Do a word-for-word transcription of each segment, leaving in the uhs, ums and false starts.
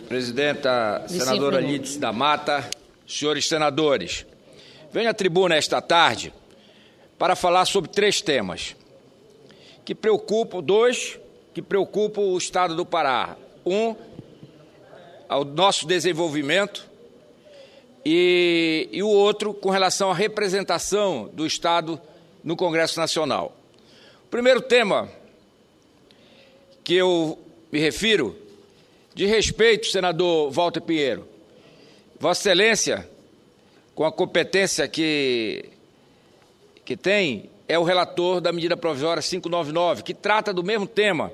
Presidenta, senadora Lídice da Mata, senhores senadores, venho à tribuna esta tarde para falar sobre três temas que preocupam, dois que preocupam o Estado do Pará. Um, ao nosso desenvolvimento e, e o outro com relação à representação do Estado no Congresso Nacional. O primeiro tema que eu me refiro, de respeito, senador Walter Pinheiro, Vossa Excelência, com a competência que, que tem, é o relator da medida provisória quinhentos e noventa e nove, que trata do mesmo tema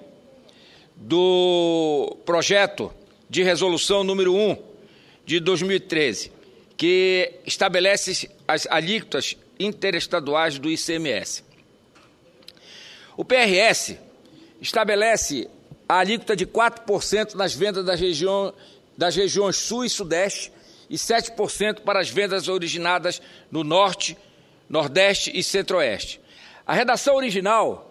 do projeto de resolução número um de dois mil e treze, que estabelece as alíquotas interestaduais do I C M S. O P R S estabelece a alíquota de quatro por cento nas vendas das, região, das regiões Sul e Sudeste e sete por cento para as vendas originadas no Norte, Nordeste e Centro-Oeste. A redação original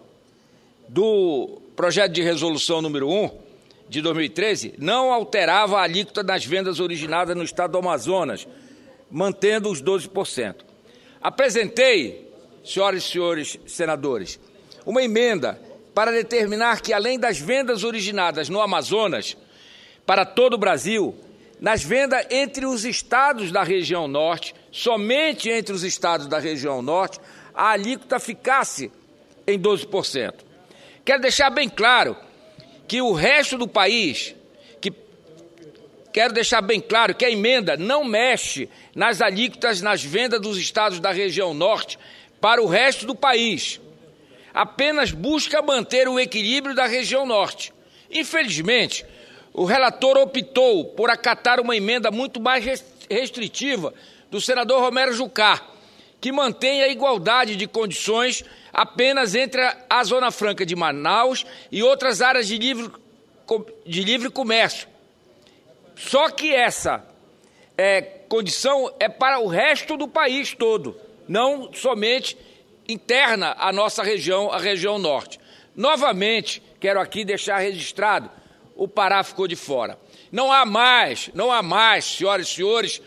do projeto de resolução número um de dois mil e treze não alterava a alíquota das vendas originadas no estado do Amazonas, mantendo os doze por cento. Apresentei, senhoras e senhores senadores, uma emenda para determinar que, além das vendas originadas no Amazonas, para todo o Brasil, nas vendas entre os estados da região Norte, somente entre os estados da região Norte, a alíquota ficasse em doze por cento. Quero deixar bem claro que o resto do país, que, quero deixar bem claro que a emenda não mexe nas alíquotas nas vendas dos estados da região Norte para o resto do país. Apenas busca manter o equilíbrio da região Norte. Infelizmente, o relator optou por acatar uma emenda muito mais restritiva do senador Romero Jucá, que mantém a igualdade de condições apenas entre a Zona Franca de Manaus e outras áreas de livre, de livre comércio. Só que essa é, condição é para o resto do país todo, não somente interna à nossa região, a região Norte. Novamente, quero aqui deixar registrado, o Pará ficou de fora. Não há mais, não há mais, senhoras e senhores,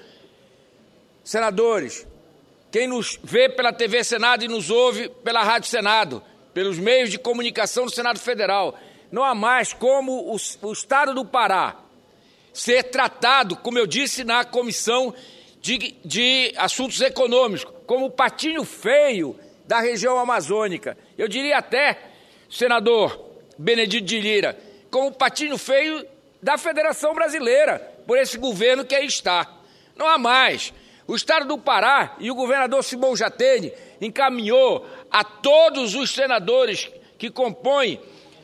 senadores, quem nos vê pela T V Senado e nos ouve pela Rádio Senado, pelos meios de comunicação do Senado Federal, não há mais como o, o Estado do Pará ser tratado, como eu disse na Comissão de, de Assuntos Econômicos, como o patinho feio da região amazônica. Eu diria até, senador Benedito de Lira, como o patinho feio da Federação Brasileira, por esse governo que aí está. Não há mais. O Estado do Pará e o governador Simão Jatene encaminhou a todos os senadores que compõem,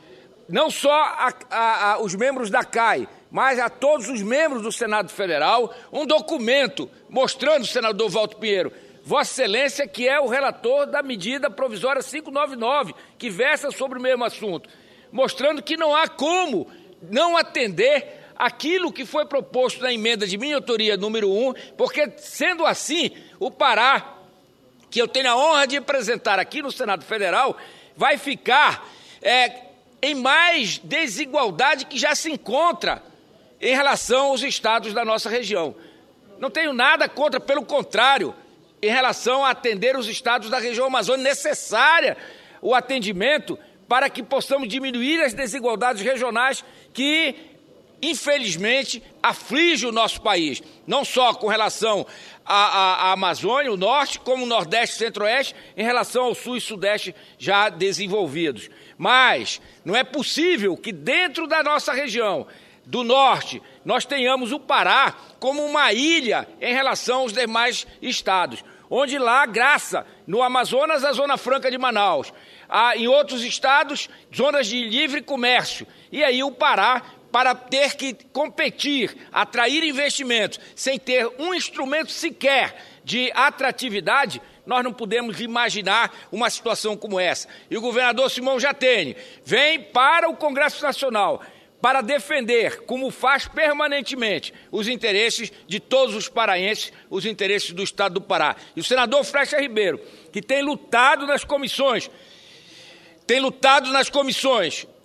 não só a, a, a, os membros da C A I, mas a todos os membros do Senado Federal, um documento mostrando, senador Walter Pinheiro, Vossa Excelência, que é o relator da medida provisória quinhentos e noventa e nove, que versa sobre o mesmo assunto, mostrando que não há como não atender aquilo que foi proposto na emenda de minha autoria número um, porque, sendo assim, o Pará, que eu tenho a honra de representar aqui no Senado Federal, vai ficar é, em mais desigualdade que já se encontra em relação aos estados da nossa região. Não tenho nada contra, pelo contrário, em relação a atender os estados da região amazônica, necessária o atendimento para que possamos diminuir as desigualdades regionais que, infelizmente, aflige o nosso país, não só com relação à, à, à Amazônia, o Norte, como o Nordeste e Centro-Oeste, em relação ao Sul e Sudeste já desenvolvidos. Mas não é possível que dentro da nossa região do Norte nós tenhamos o Pará como uma ilha em relação aos demais estados, onde lá, graça, no Amazonas, a Zona Franca de Manaus, há, em outros estados, zonas de livre comércio, e aí o Pará, para ter que competir, atrair investimentos, sem ter um instrumento sequer de atratividade, nós não podemos imaginar uma situação como essa. E o governador Simão Jatene vem para o Congresso Nacional para defender, como faz permanentemente, os interesses de todos os paraenses, os interesses do Estado do Pará. E o senador Flecha Ribeiro, que tem lutado nas comissões, tem lutado nas comissões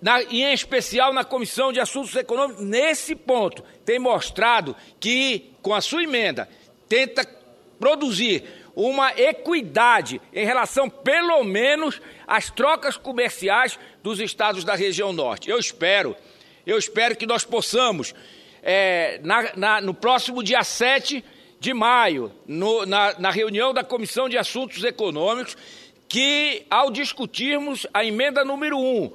na, e em especial na Comissão de Assuntos Econômicos, nesse ponto, tem mostrado que, com a sua emenda, tenta produzir uma equidade em relação, pelo menos, às trocas comerciais dos estados da região norte. Eu espero, eu espero que nós possamos, é, na, na, no próximo dia sete de maio, no, na, na reunião da Comissão de Assuntos Econômicos, que, ao discutirmos a emenda número um,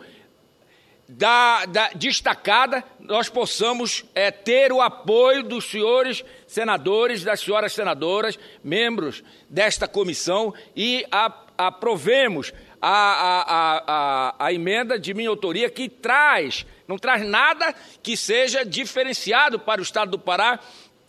Da, da, destacada, nós possamos é, ter o apoio dos senhores senadores, das senhoras senadoras, membros desta comissão, e a, aprovemos a, a, a, a, a emenda de minha autoria, que traz, não traz nada que seja diferenciado para o estado do Pará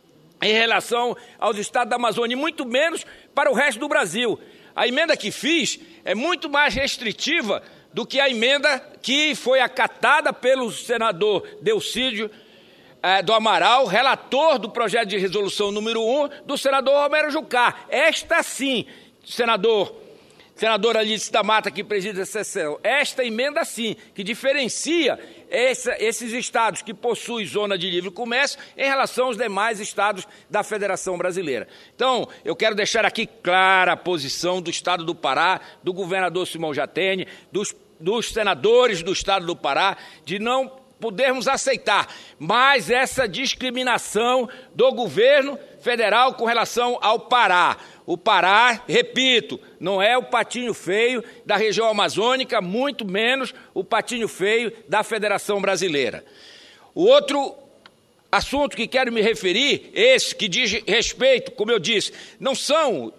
em relação aos estados da Amazônia, e muito menos para o resto do Brasil. A emenda que fiz é muito mais restritiva do que a emenda que foi acatada pelo senador Delcídio eh, do Amaral, relator do projeto de resolução número um, do senador Romero Jucá. Esta sim, senador, senadora Lídice da Mata, que preside a sessão, esta emenda sim, que diferencia essa, esses estados que possuem zona de livre comércio em relação aos demais estados da Federação Brasileira. Então, eu quero deixar aqui clara a posição do estado do Pará, do governador Simão Jatene, dos, dos senadores do estado do Pará, de não podermos aceitar mais essa discriminação do governo federal com relação ao Pará. O Pará, repito, não é o patinho feio da região amazônica, muito menos o patinho feio da Federação Brasileira. O outro assunto que quero me referir, esse que diz respeito, como eu disse, não são,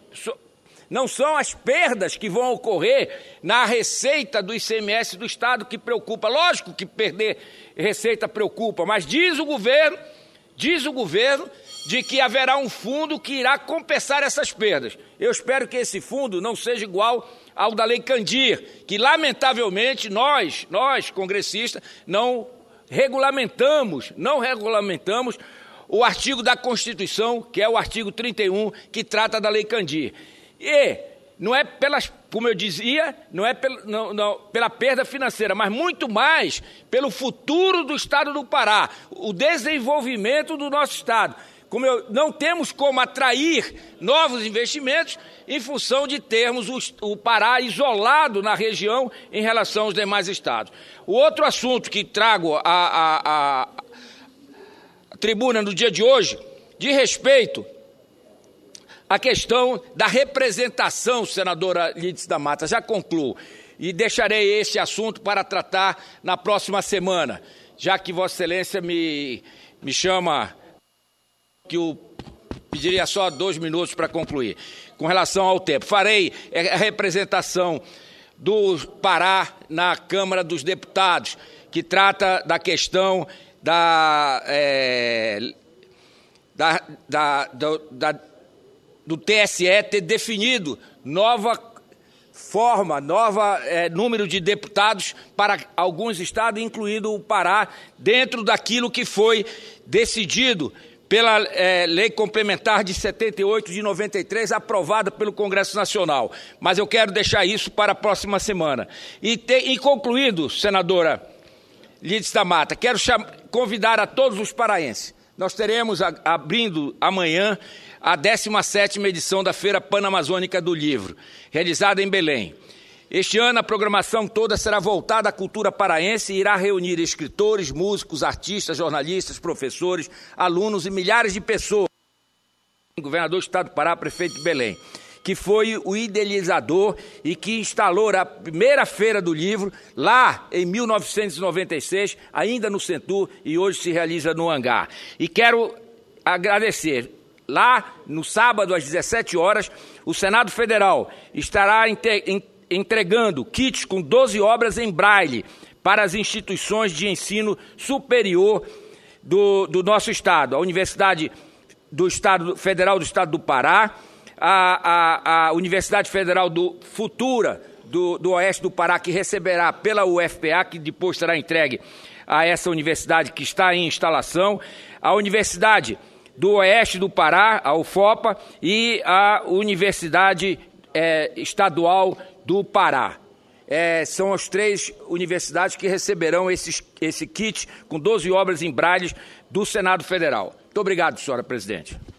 não são as perdas que vão ocorrer na receita do I C M S do Estado que preocupa. Lógico que perder receita preocupa, mas diz o governo, diz o governo, de que haverá um fundo que irá compensar essas perdas. Eu espero que esse fundo não seja igual ao da Lei Candir, que lamentavelmente nós, nós congressistas, não regulamentamos, não regulamentamos o artigo da Constituição, que é o artigo trinta e um, que trata da Lei Candir. E não é pelas, como eu dizia, não é pela, não, não, pela perda financeira, mas muito mais pelo futuro do estado do Pará, o desenvolvimento do nosso estado. Como eu, não temos como atrair novos investimentos em função de termos o, o Pará isolado na região em relação aos demais estados. O outro assunto que trago à a, a, a tribuna no dia de hoje, de respeito à questão da representação, senadora Lídice da Mata, já concluo, e deixarei esse assunto para tratar na próxima semana, já que Vossa Excelência me, me chama, que eu pediria só dois minutos para concluir. Com relação ao tempo, farei a representação do Pará na Câmara dos Deputados, que trata da questão da, é, da, da, da, da, do T S E ter definido nova forma, nova é, número de deputados para alguns estados, incluindo o Pará, dentro daquilo que foi decidido pela é, Lei Complementar de setenta e oito de noventa e três, aprovada pelo Congresso Nacional. Mas eu quero deixar isso para a próxima semana. E, te, e concluído, senadora Lídice da Mata, quero convidar a todos os paraenses. Nós teremos, a, abrindo amanhã, a décima sétima edição da Feira Panamazônica do Livro, realizada em Belém. Este ano, a programação toda será voltada à cultura paraense e irá reunir escritores, músicos, artistas, jornalistas, professores, alunos e milhares de pessoas. O governador do estado do Pará, prefeito de Belém, que foi o idealizador e que instalou a primeira Feira do Livro lá em mil novecentos e noventa e seis, ainda no Centur, e hoje se realiza no Hangar. E quero agradecer. Lá, no sábado, às dezessete horas, o Senado Federal estará em entregando kits com doze obras em braille para as instituições de ensino superior do, do nosso estado, a Universidade do Estado, Federal do Estado do Pará, a, a, a Universidade Federal do Futura do, do Oeste do Pará, que receberá pela U F P A, que depois será entregue a essa universidade que está em instalação, a Universidade do Oeste do Pará, a U F O P A, e a Universidade é, Estadual do Pará. é, são as três universidades que receberão esses, esse kit com doze obras em braille do Senado Federal. Muito obrigado, senhora presidente.